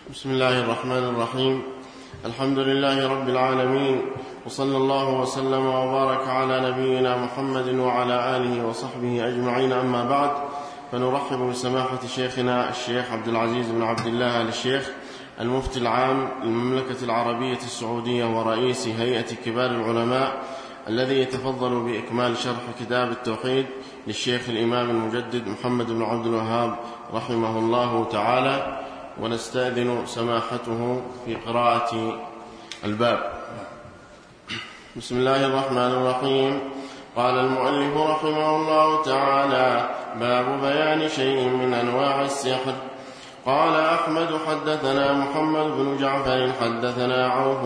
بسم الله الرحمن الرحيم. الحمد لله رب العالمين، وصلى الله وسلم وبارك على نبينا محمد وعلى آله وصحبه أجمعين، أما بعد، فنرحب بسماحة شيخنا الشيخ عبد العزيز بن عبد الله آل الشيخ المفتي العام للمملكة العربية السعودية ورئيس هيئة كبار العلماء، الذي يتفضل بإكمال شرح كتاب التوحيد للشيخ الإمام المجدد محمد بن عبد الوهاب رحمه الله تعالى، ونستأذن سماحته في قراءة الباب. بسم الله الرحمن الرحيم. قال المؤلف رحمه الله تعالى: باب بيان شيء من أنواع السحر. قال أحمد: حدثنا محمد بن جعفر حدثنا عوف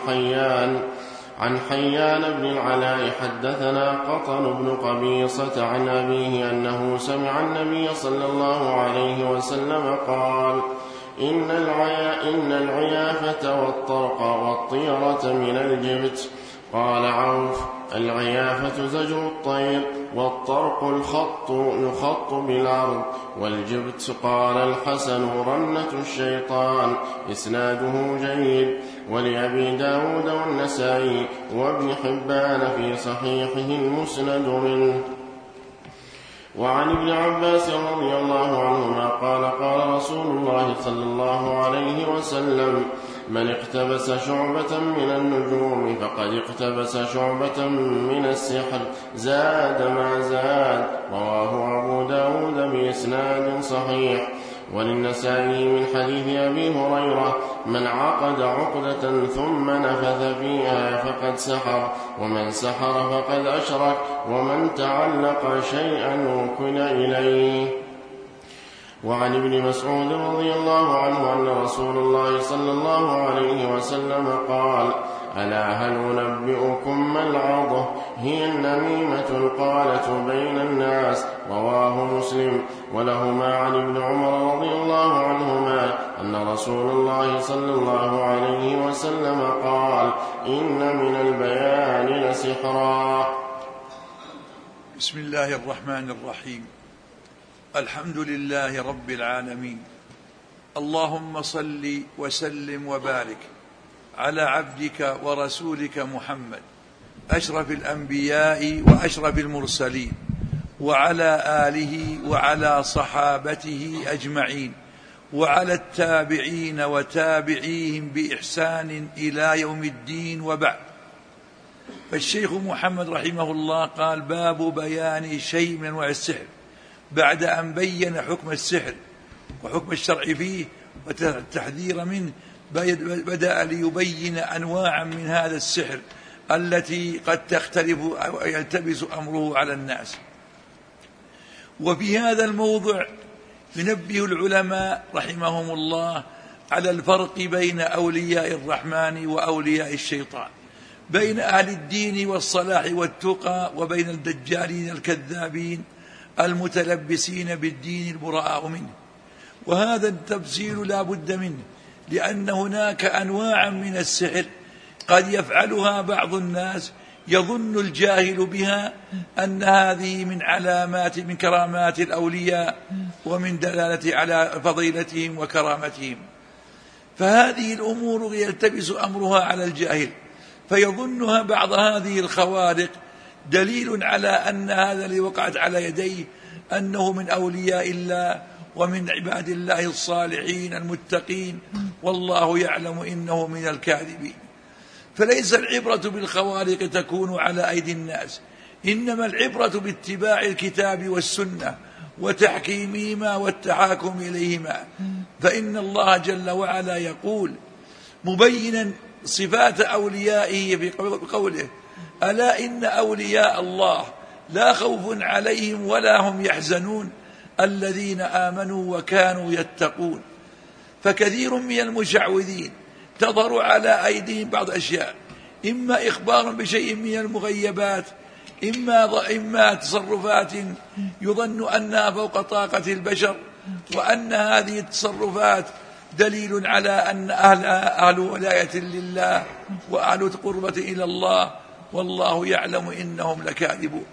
عن حيان بن العلاء حدثنا قطن بن قبيصة عن أبيه أنه سمع النبي صلى الله عليه وسلم قال: إن العيافة والطرق والطيرة من الجبت. قال عوف: العيافة زجر الطير، والطرق يخط بالأرض، والجبت قال الحسن رنة الشيطان. إسناده جيد. ولأبي داود والنسائي وابن حبان في صحيحه المسند منه. وعن ابن عباس رضي الله عنهما قال: قال رسول الله صلى الله عليه وسلم: من اقتبس شعبة من النجوم فقد اقتبس شعبة من السحر، زاد ما زاد. رواه أبو داود بإسناد صحيح. وللنسائي من حديث أبي هريرة: من عقد عقدة ثم نفث فيها فقد سحر، ومن سحر فقد أشرك، ومن تعلق شيئا وكل إليه. وعن ابن مسعود رضي الله عنه أن رسول الله صلى الله عليه وسلم قال: ألا هل أنبئكم ما العضة؟ هي النميمة القالة بين الناس. رواه مسلم. ولهما عن ابن عمر رضي الله عنهما أن رسول الله صلى الله عليه وسلم قال: إن من البيان لسحرا. بسم الله الرحمن الرحيم. الحمد لله رب العالمين. اللهم صل وسلم وبارك على عبدك ورسولك محمد أشرف الأنبياء وأشرف المرسلين، وعلى آله وعلى صحابته أجمعين، وعلى التابعين وتابعيهم بإحسان إلى يوم الدين، وبعد. فالشيخ محمد رحمه الله قال: باب بيان شيء من أنواع السحر، بعد أن بين حكم السحر وحكم الشرع فيه والتحذير منه، بدأ ليبين أنواعا من هذا السحر التي قد تختلف أو يلتبس أمره على الناس. وفي هذا الموضع ينبه العلماء رحمهم الله على الفرق بين أولياء الرحمن وأولياء الشيطان، بين أهل الدين والصلاح والتقى، وبين الدجالين الكذابين المتلبسين بالدين البراء منه. وهذا التفسير لا بد منه، لأن هناك أنواعا من السحر قد يفعلها بعض الناس يظن الجاهل بها أن هذه من كرامات الأولياء، ومن دلالة على فضيلتهم وكرامتهم. فهذه الأمور يلتبس أمرها على الجاهل، فيظنها بعض هذه الخوارق دليل على أن هذا الذي وقعت على يديه أنه من أولياء الله ومن عباد الله الصالحين المتقين، والله يعلم إنه من الكاذبين. فليس العبرة بالخوارق تكون على أيدي الناس، إنما العبرة باتباع الكتاب والسنة وتحكيمهما والتحاكم إليهما. فإن الله جل وعلا يقول مبينا صفات أوليائه بقوله: ألا إن أولياء الله لا خوف عليهم ولا هم يحزنون الذين آمنوا وكانوا يتقون. فكثير من المشعوذين تظهر على أيديهم بعض أشياء، إما إخبار بشيء من المغيبات، إما تصرفات يظن أنها فوق طاقة البشر، وأن هذه التصرفات دليل على أن أهل ولاية لله وأهل قربة إلى الله، والله يعلم إنهم لكاذبون.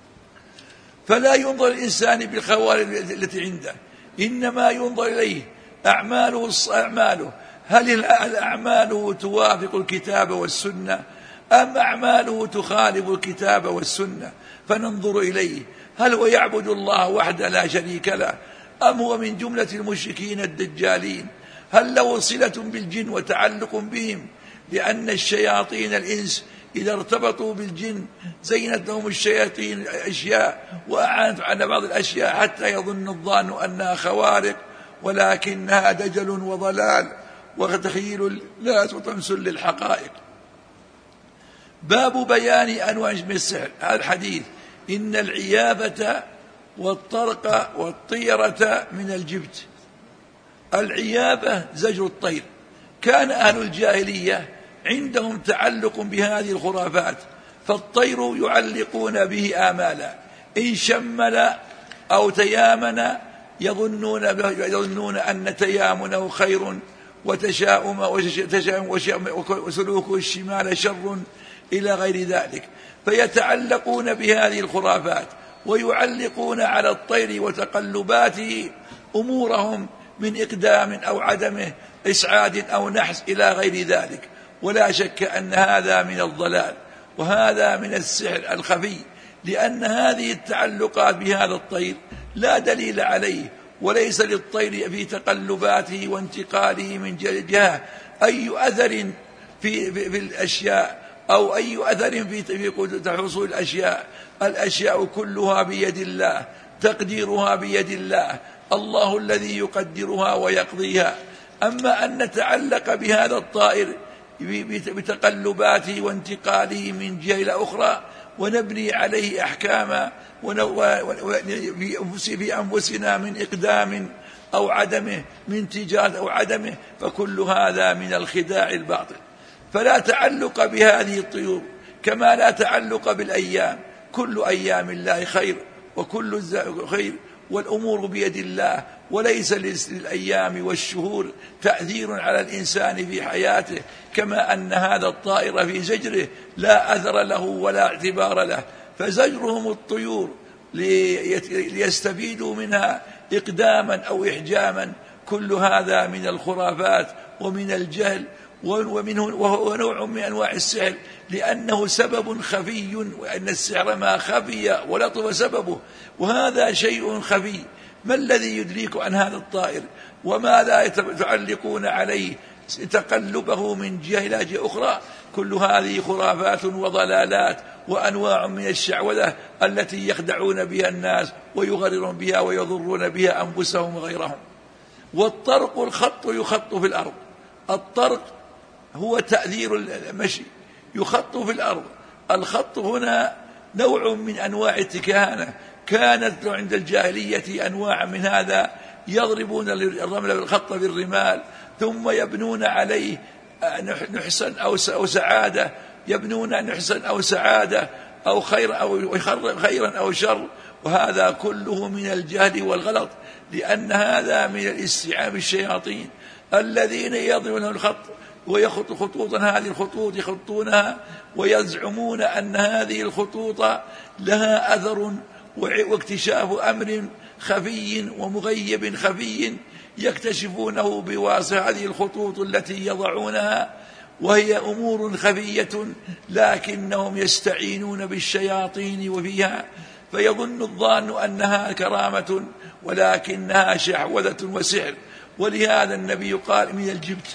فلا ينظر الإنسان بالخوارق التي عنده، إنما ينظر إليه أعماله هل أعماله توافق الكتاب والسنة أم أعماله تخالف الكتاب والسنة؟ فننظر إليه، هل هو يعبد الله وحده لا شريك له أم هو من جملة المشركين الدجالين؟ هل له صلة بالجن وتعلق بهم؟ لأن الشياطين الإنس إذا ارتبطوا بالجن زينت لهم الشياطين أشياء وأعانت على بعض الأشياء حتى يظن الظان أنها خوارق، ولكنها دجل وضلال وتخيل الناس وتمثل للحقائق. باب بيان أنواع السحر. هذا الحديث: إن العيافة والطرق والطيرة من الجبت. العيافة زجر الطير. كان أهل الجاهلية عندهم تعلق بهذه الخرافات، فالطير يعلقون به آمالا، إن شمل أو تيامن يظنون أن تيامنه خير، وتشاؤم وسلوك الشمال شر إلى غير ذلك، فيتعلقون بهذه الخرافات ويعلقون على الطير وتقلباته أمورهم من إقدام أو عدمه، إسعاد أو نحس إلى غير ذلك. ولا شك أن هذا من الضلال وهذا من السحر الخفي، لأن هذه التعلقات بهذا الطير لا دليل عليه، وليس للطير في تقلباته وانتقاله من جهة أي أثر في الأشياء أو أي أثر في حصول الأشياء. الأشياء كلها بيد الله، تقديرها بيد الله، الله الذي يقدرها ويقضيها. أما أن نتعلق بهذا الطائر بتقلباته وانتقاله من جهة إلى أخرى ونبني عليه أحكاما في أنفسنا من إقدام أو عدمه، من تجارة أو عدمه، فكل هذا من الخداع الباطل. فلا تعلق بهذه الطيور كما لا تعلق بالأيام. كل أيام الله خير وكل خير، والأمور بيد الله، وليس للأيام والشهور تأثير على الإنسان في حياته، كما أن هذا الطائر في زجره لا أثر له ولا اعتبار له. فزجرهم الطيور ليستفيدوا منها إقداما أو إحجاما، كل هذا من الخرافات ومن الجهل، وهو نوع من أنواع السحر، لأنه سبب خفي، وأن السحر ما خفي ولطف سببه، وهذا شيء خفي. ما الذي يدريك عن هذا الطائر؟ وما لا تعلقون عليه تقلبه من جهة إلى جهة أخرى؟ كل هذه خرافات وضلالات وأنواع من الشعوذة التي يخدعون بها الناس ويغررون بها ويضرون بها أنفسهم وغيرهم. والطرق الخط يخط في الأرض. الطرق هو تأثير المشي، يخط في الأرض. الخط هنا نوع من أنواع التكهنة. كانت عند الجاهلية أنواع من هذا، يضربون الرمل بالخط بالرمال، ثم يبنون عليه نحسا أو سعادة، يبنون نحسا أو سعادة أو خيرا أو شر. وهذا كله من الجهل والغلط، لأن هذا من الاستيعاب الشياطين الذين يضربون الخط ويخط خطوطا. هذه الخطوط يخطونها ويزعمون أن هذه الخطوط لها أثر واكتشاف أمر خفي ومغيب خفي يكتشفونه بواسطة هذه الخطوط التي يضعونها، وهي أمور خفية، لكنهم يستعينون بالشياطين وفيها، فيظن الظان أنها كرامة ولكنها شعوذة وسحر. ولهذا النبي قال: من الجبت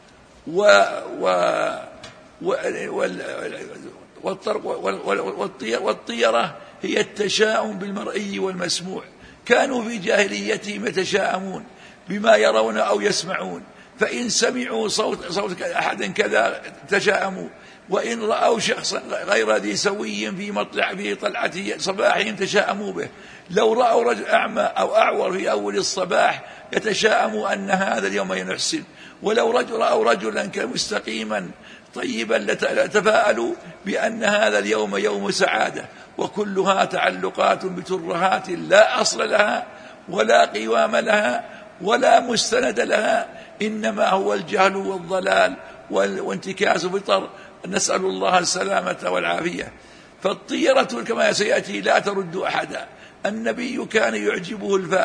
والطيرة هي التشاؤم بالمرئي والمسموع. كانوا في جاهليتهم يتشاءمون بما يرون أو يسمعون، فإن سمعوا صوت أحد كذا تشاءموا، وإن رأوا شخصا غير ذي سوي في طلعة صباحهم تشاءموا به. لو رأوا رجل أعمى أو أعور في أول الصباح يتشاءموا أن هذا اليوم ينحسن، ولو رأوا رجلا مستقيما طيبا لتفاءلوا بأن هذا اليوم يوم سعادة. وكلها تعلقات بترهات لا أصل لها ولا قوام لها ولا مستند لها، إنما هو الجهل والضلال وانتكاس فطر. نسأل الله السلامة والعافية. فالطيرة كما سيأتي لا ترد أحدا. النبي كان يعجبه الفال،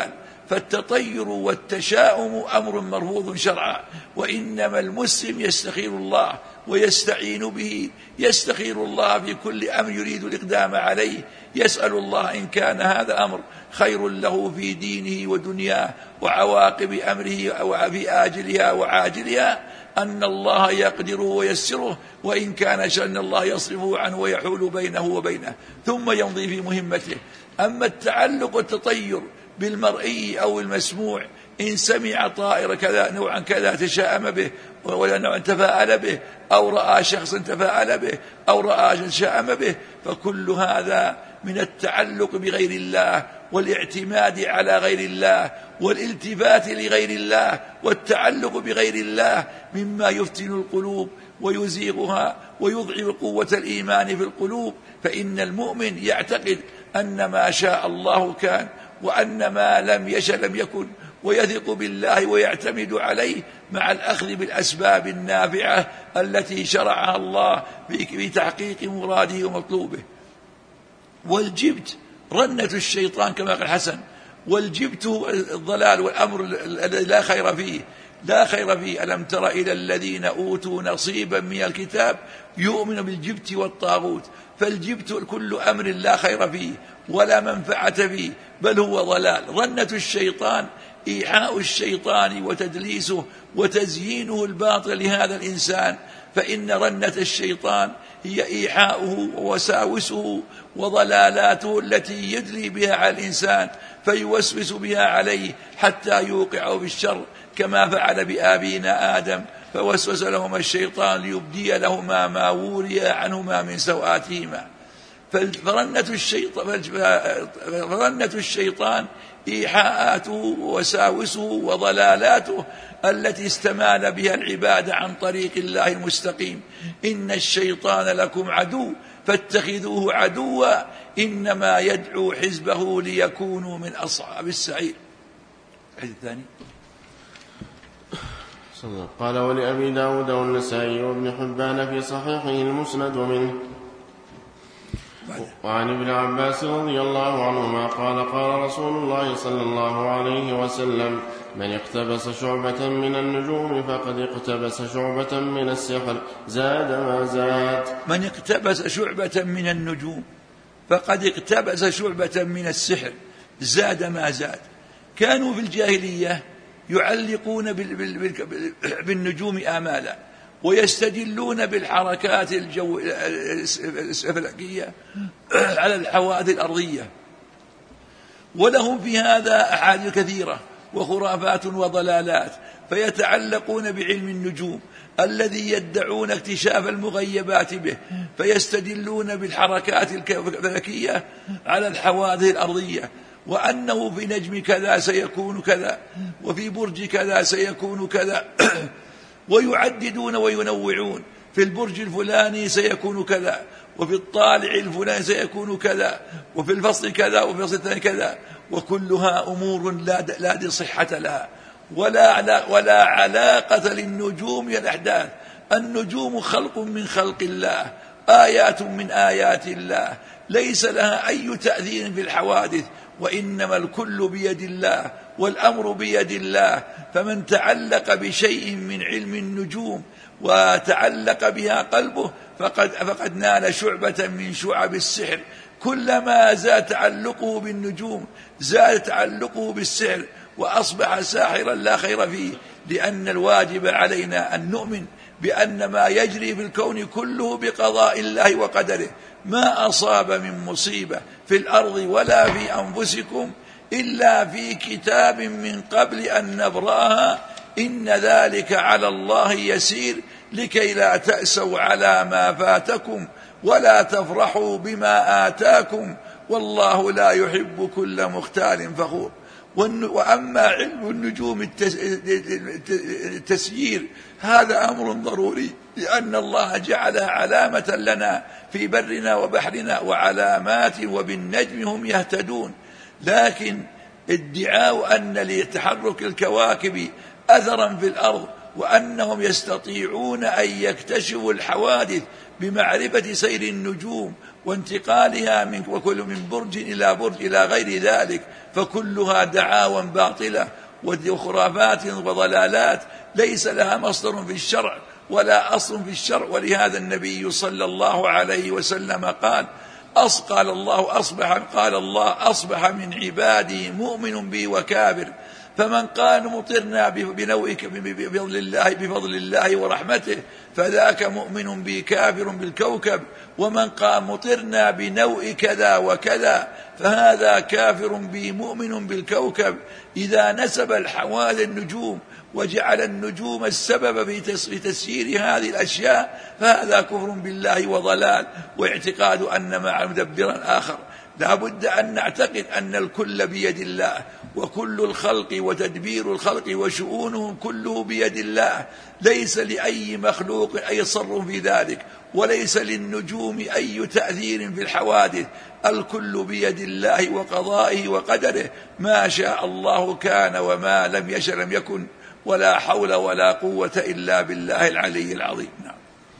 فالتطير والتشاؤم أمر مرفوض شرعا، وإنما المسلم يستخير الله ويستعين به، يستخير الله في كل أمر يريد الإقدام عليه، يسأل الله إن كان هذا أمر خير له في دينه ودنياه وعواقب أمره وفي آجلها وعاجلها أن الله يقدره ويسره، وإن كان شأن الله يصرفه عنه ويحول بينه وبينه ثم يمضي في مهمته. أما التعلق والتطير بالمرئي أو المسموع، إن سمع طائر كذا نوعا كذا تشاءم به ولا نوعا تفاءل به، أو رأى شخصا تفاءل به أو رأى تشاءم به، فكل هذا من التعلق بغير الله والاعتماد على غير الله والالتفات لغير الله والتعلق بغير الله مما يفتن القلوب ويزيغها ويضعف قوة الإيمان في القلوب. فإن المؤمن يعتقد أن ما شاء الله كان وأن ما لم يشأ لم يكن، ويثق بالله ويعتمد عليه مع الأخذ بالأسباب النافعة التي شرعها الله في تحقيق مراده ومطلوبه. والجبت رنة الشيطان كما قال الحسن، والجبت الضلال والأمر الذي لا خير فيه، لا خير فيه. ألم تر إلى الذين أوتوا نصيبا من الكتاب يؤمن بالجبت والطاغوت، فالجبت كل أمر لا خير فيه ولا منفعة فيه بل هو ضلال. رنة الشيطان إيحاء الشيطان وتدليسه وتزيينه الباطل لهذا الإنسان، فإن رنة الشيطان هي إيحاؤه ووساوسه وضلالاته التي يدلي بها على الإنسان فيوسوس بها عليه حتى يوقعه في الشر، كما فعل بآبينا آدم فوسوس لهما الشيطان ليبدي لهما ما وري عنهما من سوآتهما. فرنة الشيطان إيحاءاته ووساوسه وضلالاته التي استمال بها العباد عن طريق الله المستقيم. إن الشيطان لكم عدو فاتخذوه عدوا إنما يدعو حزبه ليكونوا من أصحاب السعير. الحديث الثاني قال ولأبي داود والنسائي وابن حبان في صحيحه المسند منه وعن ابن عباس رضي الله عنهما قال قال رسول الله صلى الله عليه وسلم من اقتبس شعبة من النجوم فقد اقتبس شعبة من السحر زاد ما زاد. من اقتبس شعبة من النجوم فقد اقتبس شعبة من السحر زاد ما زاد. كانوا في الجاهلية يعلقون بالنجوم آمالا ويستدلون بالحركات الفلكية على الحوادث الأرضية، ولهم في هذا أحاديث كثيرة وخرافات وضلالات، فيتعلقون بعلم النجوم الذي يدعون اكتشاف المغيبات به، فيستدلون بالحركات الفلكية على الحوادث الأرضية، وأنه في نجم كذا سيكون كذا وفي برج كذا سيكون كذا ويعددون وينوعون، في البرج الفلاني سيكون كذا وفي الطالع الفلاني سيكون كذا وفي الفصل كذا وفي الفصل الثاني كذا، وكلها أمور لا صحة لها ولا علاقة للنجوم الأحداث. النجوم خلق من خلق الله، آيات من آيات الله، ليس لها أي تأثير في الحوادث، وإنما الكل بيد الله والأمر بيد الله. فمن تعلق بشيء من علم النجوم وتعلق بها قلبه فقد نال شعبة من شعب السحر. كلما زاد تعلقه بالنجوم زاد تعلقه بالسحر وأصبح ساحرا لا خير فيه، لأن الواجب علينا أن نؤمن بأن ما يجري في الكون كله بقضاء الله وقدره. ما أصاب من مصيبة في الأرض ولا في أنفسكم إلا في كتاب من قبل أن نبرأها إن ذلك على الله يسير لكي لا تأسوا على ما فاتكم ولا تفرحوا بما آتاكم والله لا يحب كل مختال فخور. وأما علم النجوم التسيير هذا أمر ضروري، لأن الله جعل علامة لنا في برنا وبحرنا وعلامات وبالنجم هم يهتدون. لكن ادعاء أن لتحرك الكواكب أثرا في الأرض وأنهم يستطيعون أن يكتشفوا الحوادث بمعرفة سير النجوم وانتقالها وكل من برج إلى برج إلى غير ذلك، فكلها دعاوى باطلة وخرافات وضلالات ليس لها مصدر في الشرع ولا أصل في الشرع. ولهذا النبي صلى الله عليه وسلم قال الله أصبح من عبادي مؤمن بي وكافر، فمن قال مطرنا بفضل الله ورحمته فذاك مؤمن بي كافر بالكوكب، ومن قال مطرنا بنوء كذا وكذا فهذا كافر بي مؤمن بالكوكب. إذا نسب الحوادث النجوم وجعل النجوم السبب في تسيير هذه الأشياء فهذا كفر بالله وضلال، واعتقاد أن مع مدبرا آخر. لا بد أن نعتقد أن الكل بيد الله، وكل الخلق وتدبير الخلق وشؤونهم كله بيد الله، ليس لأي مخلوق أي صرف في ذلك، وليس للنجوم أي تأثير في الحوادث، الكل بيد الله وقضائه وقدره، ما شاء الله كان وما لم يشأ لم يكن، ولا حول ولا قوة إلا بالله العلي العظيم. نعم.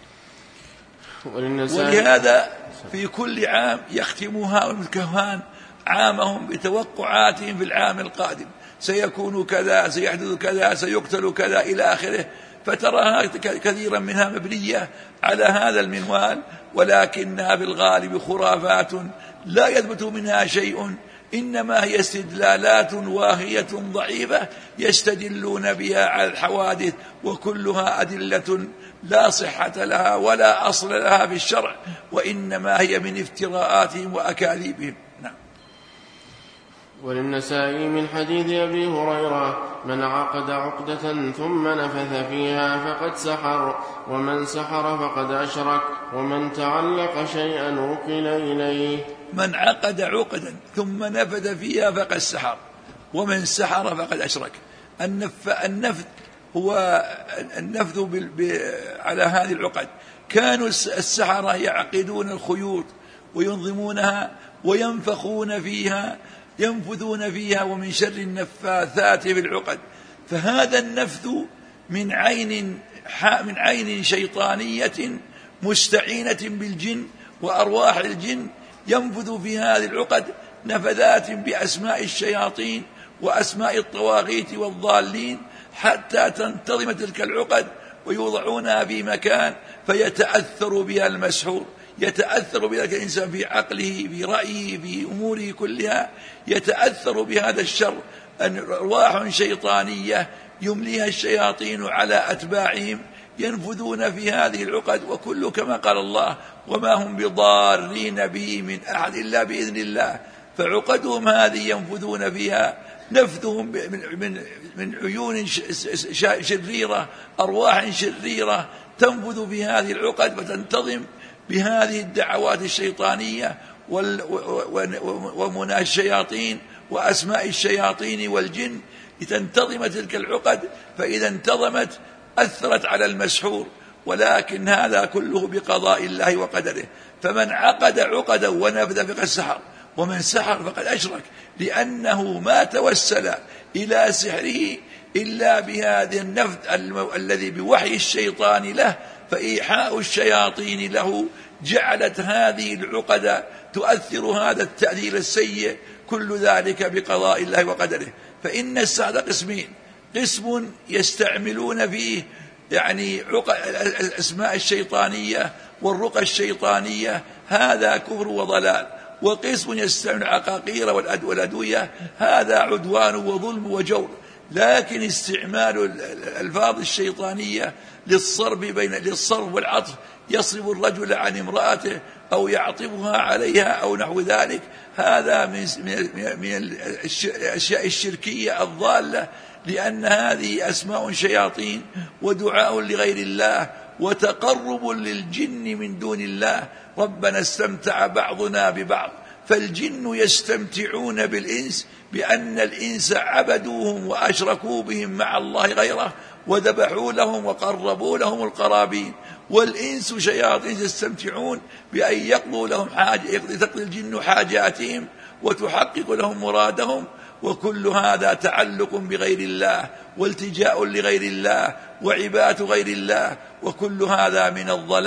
ولهذا في كل عام يختم هؤلاء الكهان عامهم بتوقعاتهم في العام القادم، سيكون كذا، سيحدث كذا، سيقتل كذا إلى آخره، فتراها كثيرا منها مبنية على هذا المنوال، ولكنها بالغالب خرافات لا يثبت منها شيء، إنما هي استدلالات واهية ضعيفة يستدلون بها على الحوادث، وكلها أدلة لا صحة لها ولا أصل لها في الشرع، وإنما هي من افتراءاتهم وأكاذيبهم. نعم. وللنسائي من حديث أبي هريرة: من عقد عقدة ثم نفث فيها فقد سحر، ومن سحر فقد أشرك، ومن تعلق شيئا وكل إليه. من عقد عقدا ثم نفث فيها فقد سحر، ومن سحر فقد أشرك. النفث هو النفث على هذه العقد. كانوا السحرة يعقدون الخيوط وينظمونها وينفخون فيها، ينفثون فيها، ومن شر النفاثات في العقد. فهذا النفث من عين شيطانية مستعينة بالجن وأرواح الجن، ينفذ في هذه العقد نفذات بأسماء الشياطين وأسماء الطواغيت والضالين، حتى تنتظم تلك العقد ويوضعونها في مكان فيتأثر بها المسحور، يتأثر بذلك الإنسان في عقله، في رأيه، في أموره كلها، يتأثر بهذا الشر. أرواح شيطانية يمليها الشياطين على أتباعهم، ينفذون في هذه العقد، وكل كما قال الله: وما هم بضارين به من أحد إلا بإذن الله. فعقدهم هذه ينفذون فيها، نفذهم من عيون شريرة، أرواح شريرة تنفذ في هذه العقد وتنتظم بهذه الدعوات الشيطانية ومنى الشياطين وأسماء الشياطين والجن لتنتظم تلك العقد. فإذا انتظمت أثرت على المسحور، ولكن هذا كله بقضاء الله وقدره. فمن عقد عقدا ونفذ فقد سحر، ومن سحر فقد أشرك، لأنه ما توسل إلى سحره إلا بهذا النفذ الذي بوحي الشيطان له، فإيحاء الشياطين له جعلت هذه العقد تؤثر هذا التأثير السيء، كل ذلك بقضاء الله وقدره. فإن السحر قسمين: قسم يستعملون فيه يعني الأسماء الشيطانية والرقى الشيطانية، هذا كفر وضلال. وقسم يستعمل العقاقير والأدوية، هذا عدوان وظلم وجور. لكن استعمال الألفاظ الشيطانية للصرف والعطف، يصرف الرجل عن امرأته أو يعطفها عليها أو نحو ذلك، هذا من الأشياء الشركية الضالة، لأن هذه أسماء شياطين ودعاء لغير الله وتقرب للجن من دون الله. ربنا استمتع بعضنا ببعض، فالجن يستمتعون بالإنس بأن الإنس عبدوهم وأشركوا بهم مع الله غيره وذبحوا لهم وقربوا لهم القرابين، والإنس شياطين يستمتعون بأن يقضوا لهم تقضي الجن حاجاتهم وتحقق لهم مرادهم. وكل هذا تعلق بغير الله والتجاء لغير الله وعبادة غير الله، وكل هذا من الضلال.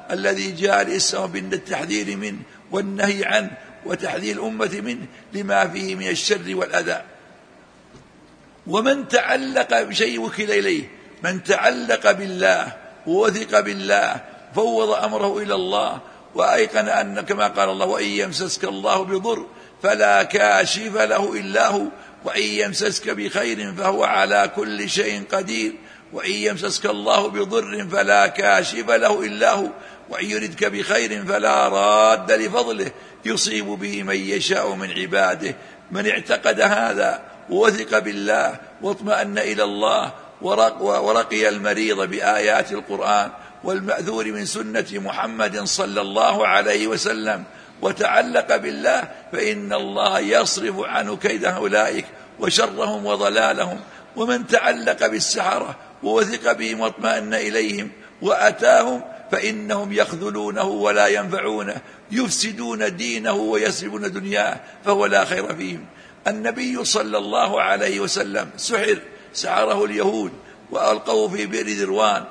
الذي جاء الإسلام بالتحذير منه والنهي عنه وتحذير الأمة منه لما فيه من الشر والأذى. ومن تعلق بشيء وكل إليه، من تعلق بالله ووثق بالله فوض أمره إلى الله وأيقن أن كما قال الله: وإن يمسسك الله بضر فلا كاشف له إلا هو، وإن يمسسك بخير فهو على كل شيء قدير، وإن يمسسك الله بضر فلا كاشف له إلا هو، وإن يردك بخير فلا راد لفضله يصيب به من يشاء من عباده. من اعتقد هذا ووثق بالله واطمأن إلى الله ورقي المريض بآيات القرآن والمأثور من سنة محمد صلى الله عليه وسلم وتعلق بالله، فإن الله يصرف عنه كيد أولئك وشرهم وضلالهم. ومن تعلق بالسحرة ووثق بهم واطمأن إليهم وأتاهم فإنهم يخذلونه ولا ينفعونه، يفسدون دينه ويسلبون دنياه، فهو لا خير فيهم. النبي صلى الله عليه وسلم سحره اليهود وألقوه في بئر ذروان،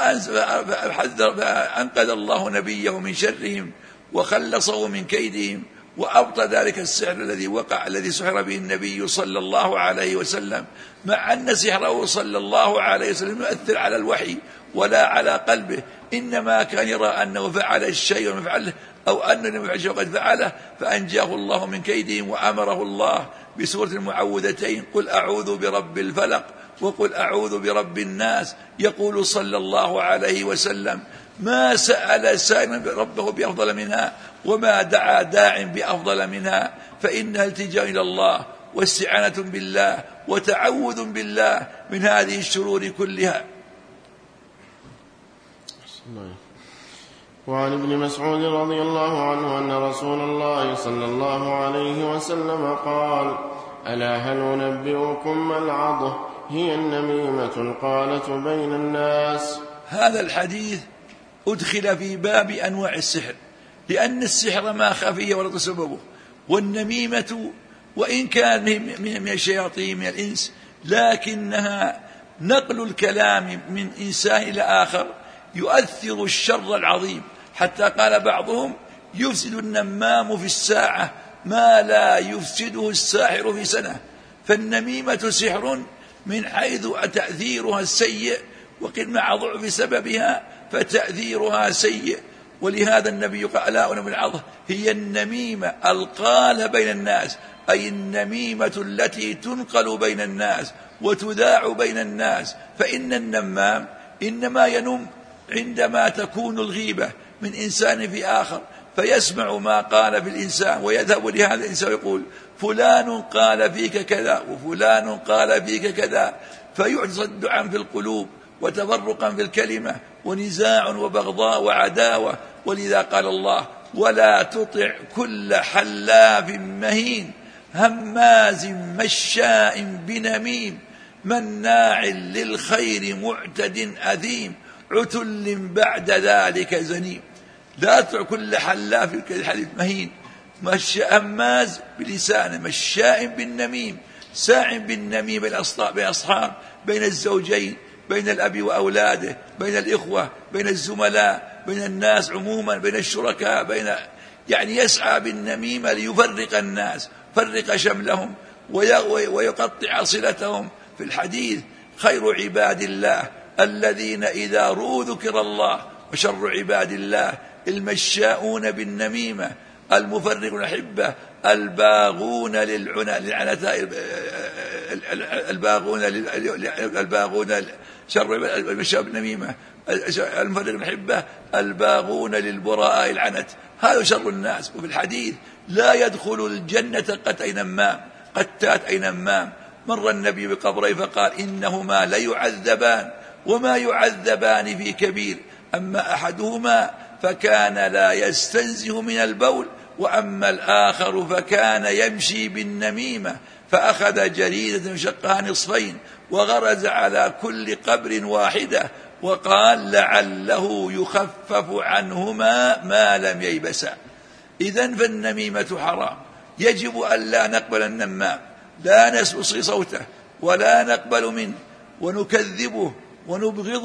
فأنقذ الله نبيه من شرهم وخلصه من كيدهم وأبطل ذلك السحر الذي سحر به النبي صلى الله عليه وسلم، مع أن سحره صلى الله عليه وسلم يؤثر على الوحي ولا على قلبه، إنما كان يرى أنه فعل الشيء ومفعله أو أنه قد فعله، فأنجاه الله من كيدهم وأمره الله بسورة المعوذتين: قل أعوذ برب الفلق وقل أعوذ برب الناس. يقول صلى الله عليه وسلم: ما سأل سائل ربه بأفضل منها وما دعا داع بأفضل منها، فإنها التجاء إلى الله واستعانة بالله وتعوذ بالله من هذه الشرور كلها. وعن ابن مسعود رضي الله عنه أن رسول الله صلى الله عليه وسلم قال: ألا هل أنبئكم ما العضة؟ هي النميمة القالة بين الناس. هذا الحديث أدخل في باب أنواع السحر، لأن السحر ما خفي ولا سببه، والنميمة وإن كان من الشياطين من الإنس لكنها نقل الكلام من إنسان إلى آخر يؤثر الشر العظيم، حتى قال بعضهم: يفسد النمام في الساعة ما لا يفسده الساحر في سنة. فالنميمة سحر من حيث تأثيرها السيء، وقد مع ضعف سببها فتأثيرها سيء. ولهذا النبي قال: لا أنم العضة هي النميمة القالة بين الناس، أي النميمة التي تنقل بين الناس وتذاع بين الناس. فإن النمام إنما ينم عندما تكون الغيبة من إنسان في آخر، فيسمع ما قال في الإنسان ويذهب لهذا الإنسان ويقول: فلان قال فيك كذا وفلان قال فيك كذا، فيحصد عن في القلوب وتفرقا في الكلمة ونزاع وبغضاء وعداوة. ولذا قال الله: ولا تطع كل حلاف مهين هماز مشاء بنميم مناع للخير معتد أثيم عتل بعد ذلك زنيم. لا تطع كل حلاف مهين، هماز بلسانه، مشاء بالنميم، ساع بالنميم بين أصحاب، بين الزوجين، بين الأب وأولاده، بين الإخوة، بين الزملاء، بين الناس عموما، بين الشركاء، يعني يسعى بالنميمة ليفرق الناس، فرق شملهم ويقطع صلتهم. في الحديث: خير عباد الله الذين إذا رؤوا ذكر الله، وشر عباد الله المشاؤون بالنميمة المفرقون الأحبة الباغون الباغون شر المشاء بالنميمة المفرقون الأحبة الباغون للبراء العنت، هذا شر الناس. وفي الحديث: لا يدخل الجنة قتات أي نمام. مر النبي بقبرين فقال: إنهما ليعذبان وما يعذبان في كبير، أما أحدهما فكان لا يستنزه من البول، وأما الآخر فكان يمشي بالنميمة، فأخذ جريدة شقها نصفين وغرز على كل قبر واحدة وقال: لعله يخفف عنهما ما لم ييبسا. إذن فالنميمة حرام، يجب أن لا نقبل النمام، لا نسوصي صوته ولا نقبل منه ونكذبه ونبغضه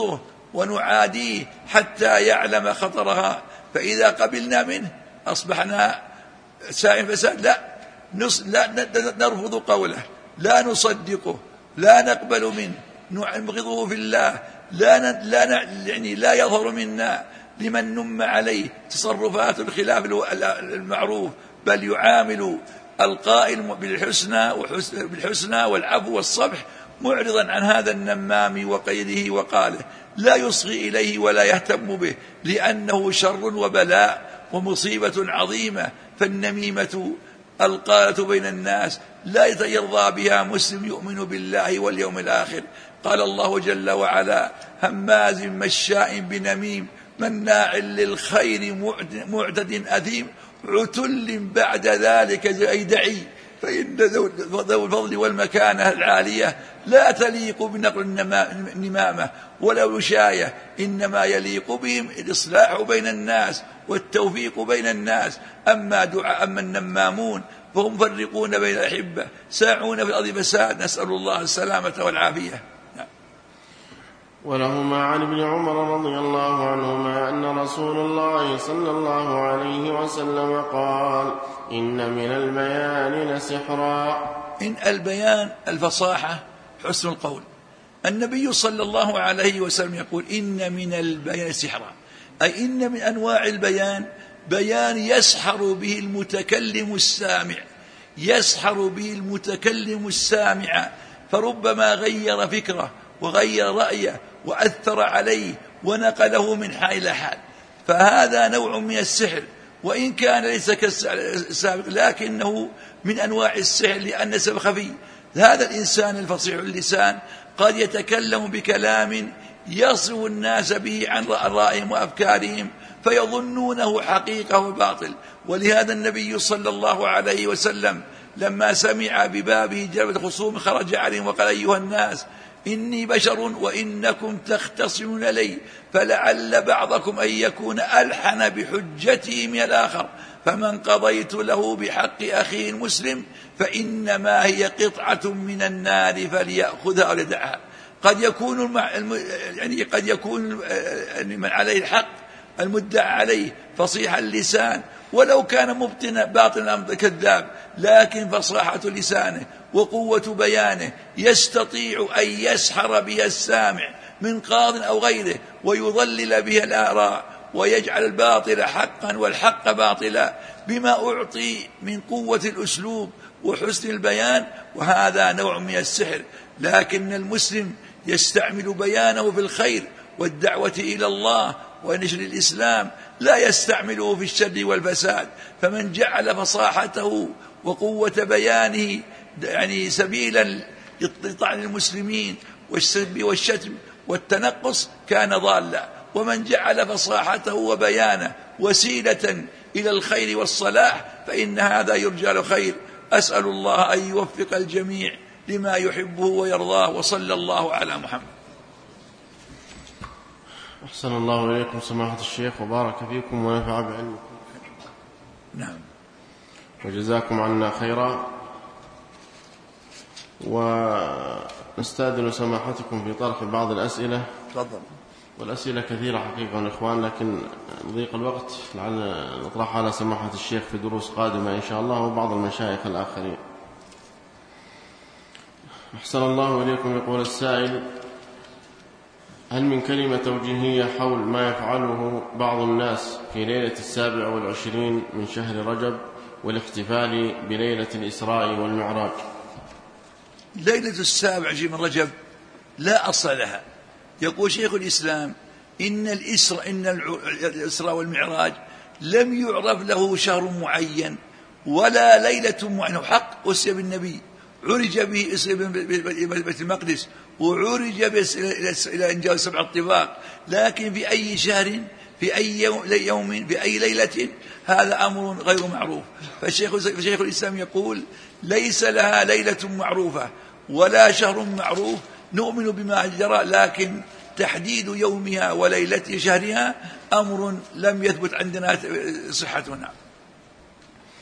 ونعاديه حتى يعلم خطرها، فإذا قبلنا منه أصبحنا سائل فساد. لا نرفض قوله، لا نصدقه، لا نقبل منه، نبغضه في الله، لا يظهر منا لمن نم عليه تصرفات الخلاف المعروف، بل يعامل القائل بالحسنى والعفو والصفح معرضا عن هذا النمام وقيله وقاله، لا يصغي إليه ولا يهتم به، لأنه شر وبلاء ومصيبة عظيمة. فالنميمة القالة بين الناس لا يرضى بها مسلم يؤمن بالله واليوم الآخر. قال الله جل وعلا: هماز مشاء بنميم مناع للخير معتد أثيم عتل بعد ذلك أي دعي. فإن ذو الفضل والمكانة العالية لا تليق بنقل النمامة ولا وشاية، إنما يليق بهم الإصلاح بين الناس والتوفيق بين الناس. أما النمامون فهم فرقون بين الأحبة ساعون في الأرض فساد، نسأل الله السلامة والعافية. ولهما عن ابن عمر رضي الله عنهما أن رسول الله صلى الله عليه وسلم قال: إن من البيان لسحرا. إن البيان الفصاحة حسن القول. النبي صلى الله عليه وسلم يقول: إن من البيان سحرا، أي إن من أنواع البيان بيان يسحر به المتكلم السامع، يسحر به المتكلم السامع، فربما غير فكره وغير رأيه وأثر عليه ونقله من حال إلى حال، فهذا نوع من السحر، وإن كان ليس كالسابق لكنه من أنواع السحر لأن سبب خفي. هذا الإنسان الفصيح اللسان قد يتكلم بكلام يصرف الناس به عن رأيهم وأفكارهم فيظنونه حقيقة وباطل. ولهذا النبي صلى الله عليه وسلم لما سمع ببابه جلبة خصوم خرج عليهم وقال: أيها الناس إني بشر وإنكم تختصمون لي، فلعل بعضكم أن يكون ألحن بحجته من الآخر، فمن قضيت له بحق أخيه المسلم فإنما هي قطعة من النار فليأخذها أو ليدعها. قد يكون من عليه الحق المدعى عليه فصيح اللسان ولو كان مبطنا باطنا كذاب، لكن فصاحة لسانه وقوة بيانه يستطيع أن يسحر بها السامع من قاض أو غيره ويضلل بها الآراء ويجعل الباطل حقا والحق باطلا بما أعطي من قوة الأسلوب وحسن البيان، وهذا نوع من السحر. لكن المسلم يستعمل بيانه في الخير والدعوة إلى الله ونشر الإسلام، لا يستعمله في الشر والفساد. فمن جعل فصاحته وقوة بيانه سبيلا لطعن المسلمين والسب والشتم والتنقص كان ضالا، ومن جعل فصاحته وبيانه وسيلة إلى الخير والصلاح فإن هذا يرجى له خير. أسأل الله أن يوفق الجميع لما يحبه ويرضاه، وصلى الله على محمد. أحسن الله إليكم سماحة الشيخ وبارك فيكم ونفع بعلمكم. نعم. وجزاكم عنا خيرا. ونستأذن سماحتكم في طرح بعض الأسئلة. تفضل. والأسئلة كثيرة حقيقة الإخوان، لكن ضيق الوقت لعل نطرحها على سماحة الشيخ في دروس قادمة إن شاء الله وبعض المشايخ الآخرين. أحسن الله إليكم. يقول السائل: هل من كلمة توجيهية حول ما يفعله بعض الناس في ليلة 27 من شهر رجب والاحتفال بليلة الإسراء والمعراج؟ ليلة 27 من رجب لا أصل لها. يقول شيخ الإسلام: إن الإسراء والمعراج لم يعرف له شهر معين ولا ليلة معينة، حق أسري بالنبي، عرج به بيت المقدس وعرج إلى إنجاز 7 الطباق، لكن في أي شهر في أي يوم في أي ليلة هذا أمر غير معروف. فشيخ الإسلام يقول: ليس لها ليلة معروفة ولا شهر معروف نؤمن بما جرى، لكن تحديد يومها وليلة شهرها أمر لم يثبت عندنا صحتنا،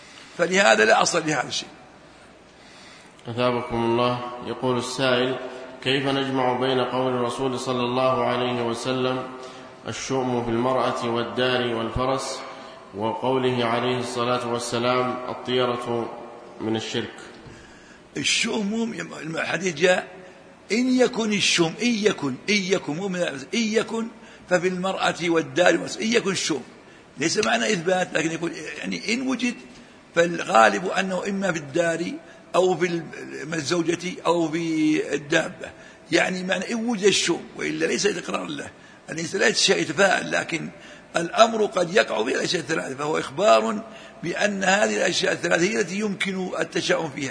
فلهذا لا أصل لهذا الشيء. أثابكم الله. يقول السائل: كيف نجمع بين قول الرسول صلى الله عليه وسلم الشؤم في المرأة والدار والفرس وقوله عليه الصلاة والسلام الطيرة من الشرك؟ الشؤم الحديث جاء إن يكن الشؤم إن يكن ففي المرأة والدار إن يكن الشؤم، ليس معنى إثبات، لكن يقول يعني إن وجد فالغالب أنه إما في الدار أو في الزوجة أو في الدابة، يعني معنى إن وجد الشؤم، وإلا ليس إقرار له. الإنسان ليس يتفاءل، لكن الأمر قد يقع في الأشياء الثلاثة، فهو إخبار بأن هذه الأشياء الثلاثة هي التي يمكن التشاؤم فيها.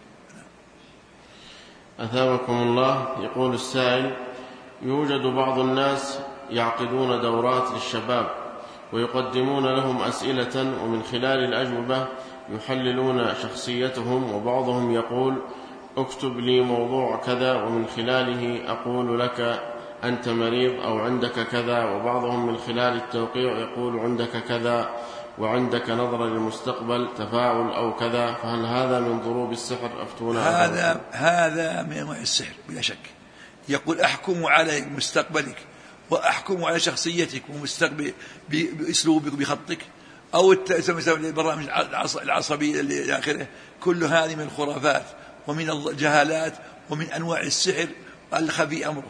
أثابكم الله. يقول السائل: يوجد بعض الناس يعقدون دورات للشباب ويقدمون لهم أسئلة، ومن خلال الأجوبة يحللون شخصيتهم، وبعضهم يقول اكتب لي موضوع كذا، ومن خلاله أقول لك أنت مريض أو عندك كذا، وبعضهم من خلال التوقيع يقول عندك كذا وعندك نظرة للمستقبل تفاؤل أو كذا، فهل هذا من ضروب السحر؟ أفتونا. هذا من أنواع السحر بلا شك. يقول أحكم على مستقبلك وأحكم على شخصيتك ومستقبل بأسلوبك بخطك، أو البرامج العصبية إلى آخره. كل هذه من الخرافات ومن الجهالات ومن أنواع السحر الخفي أمره.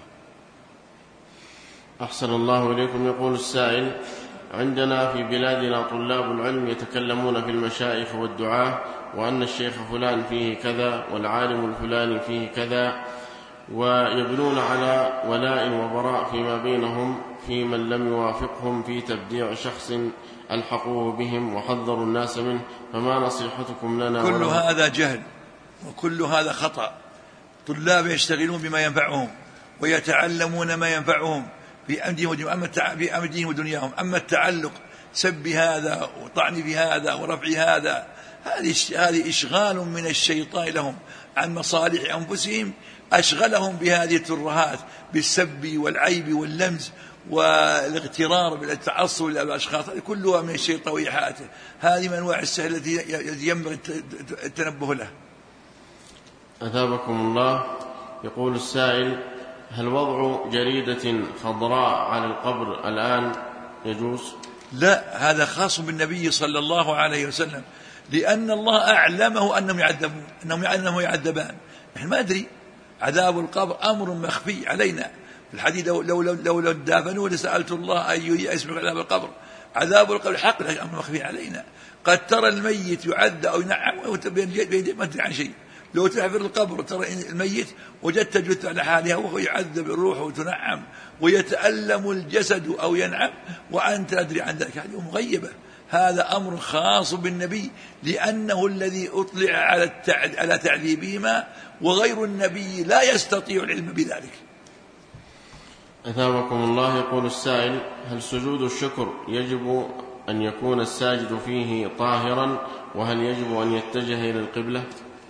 أحسن الله إليكم. يقول السائل: عندنا في بلادنا طلاب العلم يتكلمون في المشايخ والدعاة وأن الشيخ فلان فيه كذا والعالم الفلاني فيه كذا، ويبنون على ولاء وبراء فيما بينهم في من لم يوافقهم في تبديع شخص ألحقوه بهم وحذروا الناس منه، فما نصيحتكم لنا؟ كل هذا جهل وكل هذا خطأ. طلاب يشتغلون بما ينفعهم ويتعلمون ما ينفعهم في أمدهم ودنياهم. أما التعلق سب هذا وطعن في هذا ورفع هذا، هذه إشغال من الشيطان لهم عن مصالح أنفسهم، أشغلهم بهذه الترهات بالسب والعيب واللمز والاغترار بالتعصب للأشخاص، كلها من الشيطان وإيحاءاته. هذه من أنواع السحر التي ينبغي التنبه له. أثابكم الله. يقول السائل: هل وضع جريدة خضراء على القبر الآن يجوز؟ لا، هذا خاص بالنبي صلى الله عليه وسلم، لأن الله أعلمه أنهم يعذبون، أنهم يعذبان. نحن ما أدري. عذاب القبر أمر مخفي علينا. في الحديث لو دافنوا لسألت الله أن يسبق عذاب القبر. عذاب القبر حق، لكن أمر مخفي علينا. قد ترى الميت يعذب أو ينعم ما تدري عن شيء. لو تحفر القبر ترى الميت وجدت جثة على حالها وهو يعذب الروح وتنعم ويتألم الجسد أو ينعم وأنت تدري عن ذلك، هذه مغيبة. هذا أمر خاص بالنبي لأنه الذي أطلع على تعذيبهما، وغير النبي لا يستطيع العلم بذلك. أثابكم الله. يقول السائل: هل سجود الشكر يجب أن يكون الساجد فيه طاهرا، وهل يجب أن يتجه إلى القبلة؟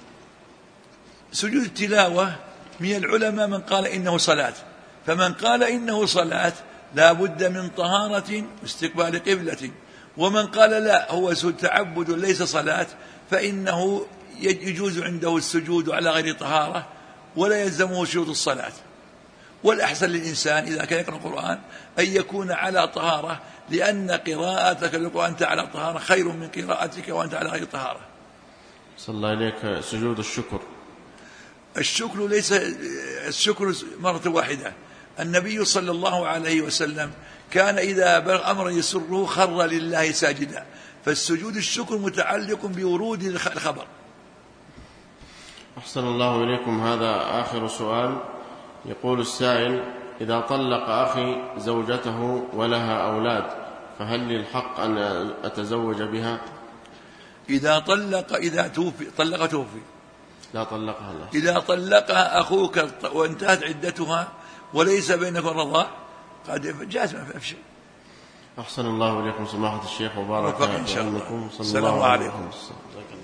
سجود التلاوة من العلماء من قال إنه صلاة، فمن قال إنه صلاة لا بد من طهارة واستقبال قبلة، ومن قال لا هو تعبد ليس صلاة فإنه يجوز عنده السجود على غير طهارة ولا يلزمه شروط الصلاة. والأحسن للإنسان إذا كان يقرأ القرآن أن يكون على طهارة، لأن قراءتك للقرآن أنت على طهارة خير من قراءتك وأنت على غير طهارة. صلى الله عليك. سجود الشكر ليس الشكر مرة واحدة. النبي صلى الله عليه وسلم كان إذا بلغ أمرا يسره خر لله ساجدا، فالسجود الشكر متعلق بورود الخبر. أحسن الله إليكم. هذا آخر سؤال. يقول السائل: إذا طلق أخي زوجته ولها أولاد فهل لي الحق أن أتزوج بها؟ إذا توفي لا طلقها الله. إذا طلقها أخوك وانتهت عدتها وليس بينكم رضاء قد جاز، ما في شيء. أحسن الله إليكم سماحة الشيخ وبارك إن شاء الله. السلام عليكم.